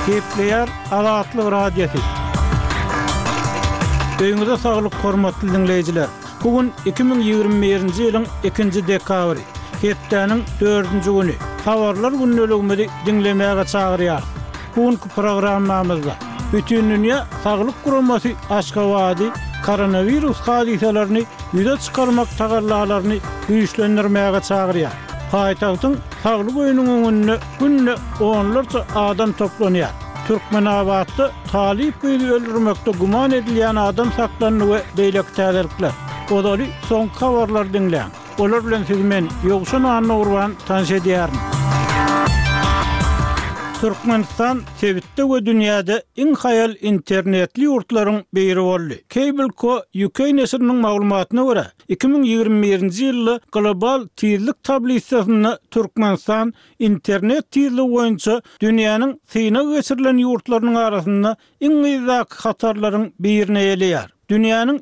Kepler Azatlyk Radiosu. Öňüňizde saglyk hormatly dinleýijiler. Bugün 2021-nji ýylyň 2-nji dekabry. Hepdeniň 4-nji güni. Habarlar günnäligini dinlemäge çagyrýar. Bugünkü programmamyzda bütün dünýä saglyk guramasy aşgabady koronavirus hadiselerini ýüze çykarmak tagarlalaryny güýçlendirmäge çagyrýar. Haýtagyň saglyk öýünüň öňünde günne onlarca adam toplanýar. Türkmenabatda talip öldürmekde guman edilýän adam saklanyny we beýlek täzelikler. Olary soňky habarlar dinleýän. Olar bilen siz men ýogşan anlagurwan tanış edýärin. Türkmenistan sebitde we dünýäde iň haýal internetli ýurtlaryň biri boldy. Cable.co UK nesriniň maglumatyna görä 2021-nji ýylda global tezlik tabelisasyny Türkmenistan internet tezligi boýunça dünýäniň syna geçirilen ýurtlarynyň arasynda iň ýyzak hatarlaryň birini elýär. Dünýäniň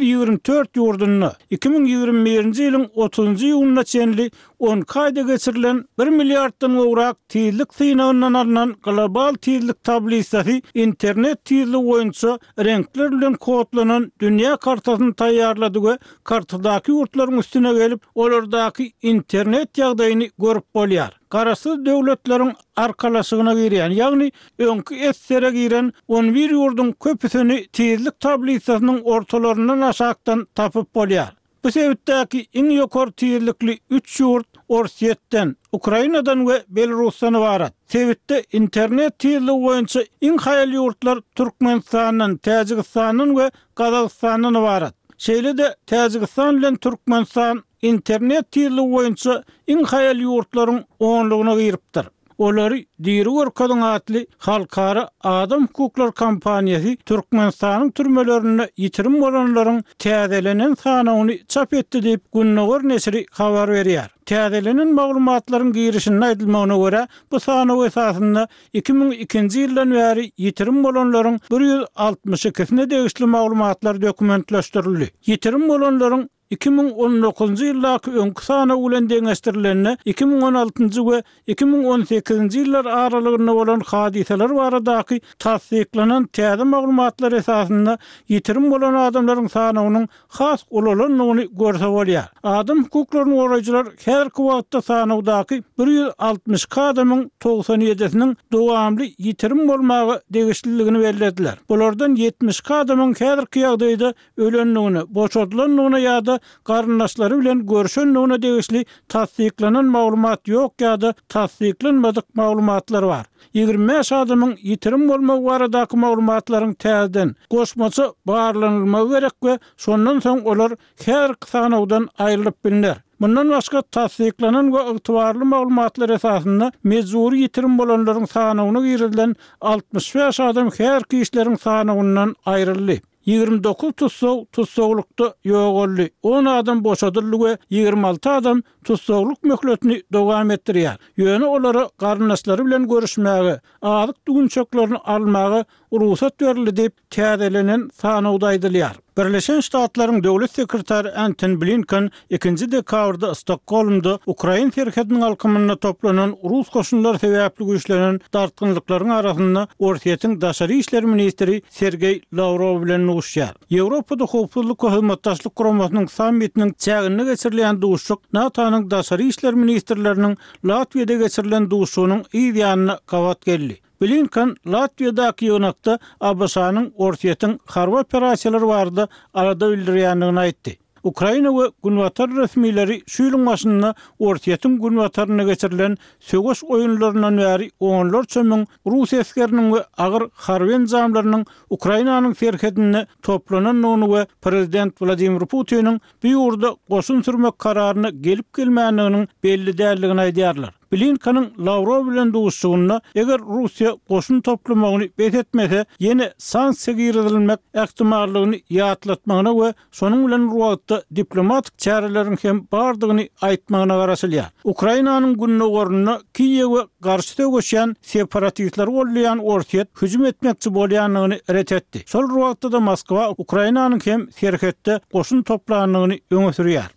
224 ýurduny 2021-nji ýylyň 30-njy ýylyna çenli 10 kaýda geçirilen 1 milliarddan gowrak tezlik synagyndan alynan global tezlik tablisasy internet tezligi boýunça renkler bilen kodlanan dünýä kartasyny taýýarlady we kartadaky ýurtlaryň üstüne gelip olardaky internet ýagdaýyny görüp bolýar. Garasız döwletleriň arkalaşygyna girýän, ýagny öňkü SSR giren 11 ýurdun köpüsini tezlik tablisasynyň ortalaryndan aşakdan tapyp bolýar. Bu sebäpdäki iň ýokary tezlikli 3 ýurt Orsiýetden, Ukrainadan we Belarusdan ibarat. Sebäpde internet tezligi boýunça iň haýal ýurtlar Türkmenistanyň, Täjikistanyň we Gazagystanyň ibarat. Şeýle-de Täjikistan bilen Türkmenistan internet tezligi boýunça iň haýal ýurtlaryň onlugyna giripdir. Olary Diri Görkadyň atly halkara adam hukuklar kampaniýasy Türkmenistanyň türmelerinde ýitirim bolanlaryň täzelenen sanawyny çap etdi diýip Günnäger nesri habar berýär. Täzelenen maglumatlaryň girişinde aýdylmagyna görä, bu sanawy esasynda 2002-nji ýyldan bäri ýitirim bolanlaryň 162-sine degişli maglumatlar dokumentleşdirildi. Ýitirim bolanlaryň 2019-njy ýyldaky öňkü sana bilen deňeşdirilenine 2016-njy we 2018-nji ýyllar aralygyna bolan hadiseler baradaky tasdiklanan täze maglumatlar esasynda ýitirim bolan adamlaryň sanawynyň has ulanyny görse bolýar. Adam hukuklaryny goraýjylar her wagtda sanawdaky 160 adamyň 97-siniň dowamly ýitirim bolmagy degişliligini bellädiler. Bulardan 70 adamyň häzirki ýagdaýda ölenligini, boşadylanyny ýa-da garyndaşlary bilen görüşenligine degişli tasdiklanan maglumat ýok ýa-da tasdiklanmadyk maglumatlar bar. 25 adamyň ýitirim bolmagy baradaky maglumatlaryň täzeden goşmaça barlanylmagy gerek we şondan soň olar her sanawdan aýrylyp bilinler. Bundan başga tasdiklanan we ygtybarly maglumatlar esasynda mejburi ýitirim bolanlaryň sanawyna girilen 65 adam her kişileriň sanawyndan aýryldy. 29 tutsowlukda ýok boldy. 10 adam boşadyldy we 26 adam tutsowluk möhletini dowam etdirýär. Ýöne olara garyndaşlary bilen görüşmäge, azyk düňçeklaryny almagy ruhsat berildi diýip täzelenen sanawda aýdylýar. Birleşen Ştatlaryň döwlet sekretary Antony Blinken 2-nji dekabrda Stockholmda Ukraina terhetiniň alkymyna toplanan Rus goşunlar sebäpli güýçlenen dartgynlyklaryň arasynda Orsiýetiň daşary işler ministri Sergey Lavrov bilen uguşýar. Ýewropada howpsuzlyk we hyzmatdaşlyk guramasynyň sammitiniň çägini geçirilen duşuk NATO'nyň daşary işler ministrleriniň Latviýada geçirilen duşugynyň ýa-da gawat geldi. Blinken Latviýadaky ýönekde ABŞ-nyň Orsiýetiň harby operasiýalary barada arada bildirýändigini aýtdy. Ukraina we Günwatar resmileri şu ýylyň başynda Orsiýetiň Günwataryna geçirilen sögüş oýunlaryndan bäri onlarça müň Rus eskeriniň we agyr harby enjamlarynyň Ukrainanyň terhetine toplananyny we prezident Vladimir Putiniň bu ýurda goşun sürmek kararyny gelip gelmänliginiň belli däldigini aýdýarlar. Blinken'in Lavrov bilen duşugyna eger Russiýa goşun toplamagyny betetmese ýene sanksiýa girilmek ähtimallygyny ýatlatmagyna we şonuň bilen ruwatda diplomatik çäreleriň hem bardygyny aýtmagyna garaşylýar. Ukrainanyň günnägerine Kiýewe garşy tögüşýän separatistler bolýan Orsiýet hüjüm etmekçi bolýanlygyny ret etdi. Şol ruwatda da Moskwa Ukrainanyň hem terhetde goşun toplanyny öňe sürýär.